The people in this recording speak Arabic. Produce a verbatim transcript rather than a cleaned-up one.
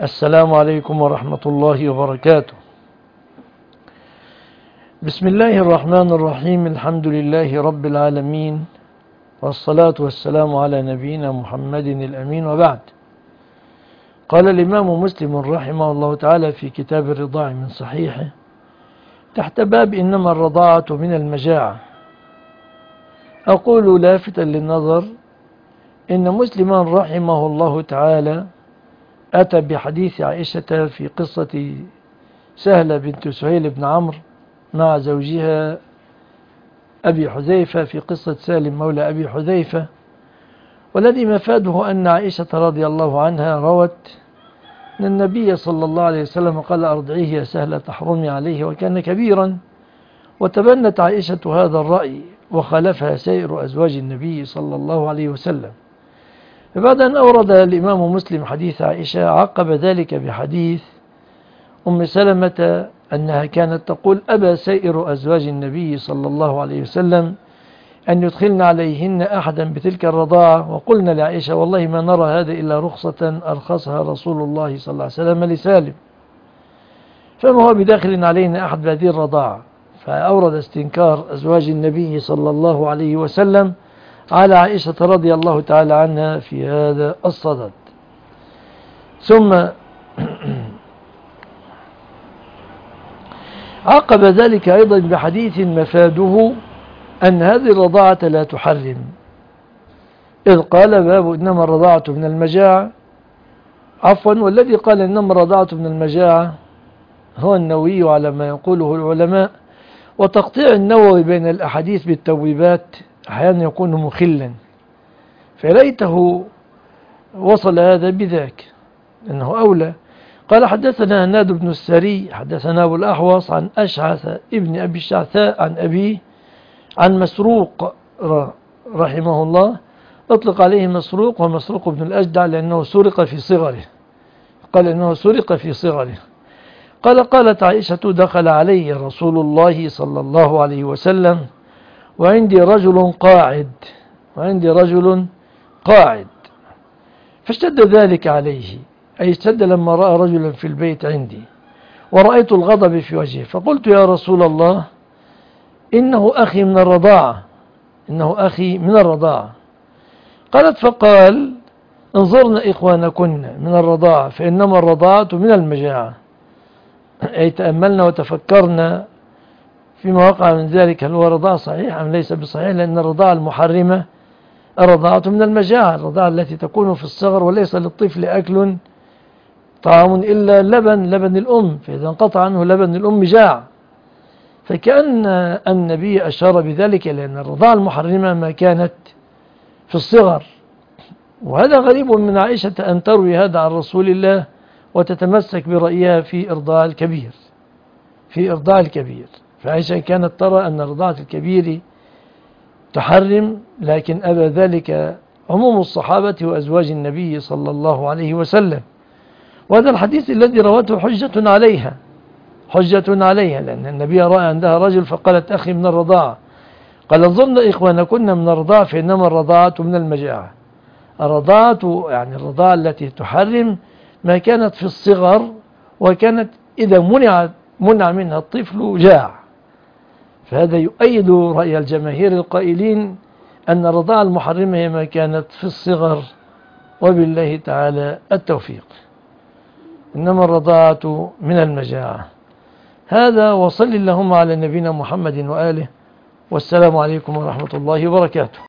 السلام عليكم ورحمة الله وبركاته. بسم الله الرحمن الرحيم. الحمد لله رب العالمين، والصلاة والسلام على نبينا محمد الأمين، وبعد. قال الإمام مسلم رحمه الله تعالى في كتاب الرضاع من صحيحه تحت باب إنما الرضاعة من المجاعة، أقول لافتا للنظر إن مسلما رحمه الله تعالى أتى بحديث عائشة في قصة سهلة بنت سهيل بن عمرو مع زوجها أبي حذيفة في قصة سالم مولى أبي حذيفة، والذي مفاده أن عائشة رضي الله عنها روت أن النبي صلى الله عليه وسلم قال: أرضعيه يا سهلة تحرمي عليه، وكان كبيرا. وتبنت عائشة هذا الرأي وخالفها سائر أزواج النبي صلى الله عليه وسلم. فبعد أن أورد الإمام مسلم حديث عائشة عقب ذلك بحديث أم سلمة أنها كانت تقول: أبى سائر أزواج النبي صلى الله عليه وسلم أن يدخلن عليهن أحدا بتلك الرضاعة، وقلنا لعائشة: والله ما نرى هذا إلا رخصة أرخصها رسول الله صلى الله عليه وسلم لسالم، فما هو بداخل علينا أحد بهذه الرضاعة. فأورد استنكار أزواج النبي صلى الله عليه وسلم على عائشة رضي الله تعالى عنها في هذا الصدد. ثم عقب ذلك أيضا بحديث مفاده أن هذه الرضاعة لا تحرم، إذ قال: باب إنما الرضاعة من المجاعة. عفوا، والذي قال إنما الرضاعة من المجاعة هو النووي على ما يقوله العلماء. وتقطيع النووي بين الأحاديث بالتوبيبات أحيانا يكون مخلا، فليته وصل هذا بذاك إنه أولى. قال: حدثنا هناد بن السري حدثنا أبو الأحوص عن أشعث ابن أبي الشعثاء عن أبيه عن مسروق رحمه الله، أطلق عليه مسروق ومسروق بن الأجدع لأنه سرق في صغره، قال إنه سرق في صغره. قال: قالت عائشة: دخل علي رسول الله صلى الله عليه وسلم وعندي رجل قاعد وعندي رجل قاعد فاشتد ذلك عليه، أي اشتد لما رأى رجلا في البيت عندي، ورأيت الغضب في وجهه، فقلت: يا رسول الله، إنه أخي من الرضاعة إنه أخي من الرضاعة. قالت: فقال: انظرن إخوانكن من الرضاعة فإنما الرضاعة من المجاعة، أي تأملنا وتفكرنا فيما وقع من ذلك، هل هو رضاعة صحيح أم ليس بصحيح، لأن الرضاعة المحرمة الرضاعة من المجاعة، الرضاعة التي تكون في الصغر، وليس للطفل أكل طعام إلا لبن لبن الأم، فإذا انقطع عنه لبن الأم جاع. فكأن النبي أشار بذلك لأن الرضاعة المحرمة ما كانت في الصغر. وهذا غريب من عائشة أن تروي هذا عن رسول الله وتتمسك برأيها في إرضاع الكبير في إرضاع الكبير فعائشة كانت ترى أن رضاعة الكبير تحرم، لكن أبى ذلك عموم الصحابة وأزواج النبي صلى الله عليه وسلم. وهذا الحديث الذي روته حجة عليها حجة عليها لأن النبي رأى عندها رجل فقالت: أخي من الرضاعة. قال: انظرن إخوانكن من الرضاعة فإنما الرضاعة من المجاعة. الرضاعة يعني الرضاعة التي تحرم ما كانت في الصغر، وكانت إذا منع منع منها الطفل جاع. فهذا يؤيد رأي الجماهير القائلين أن الرضاعة المحرمة هي ما كانت في الصغر، وبالله تعالى التوفيق. إنما الرضاعة من المجاعة. هذا، وصل اللهم على نبينا محمد وآله، والسلام عليكم ورحمة الله وبركاته.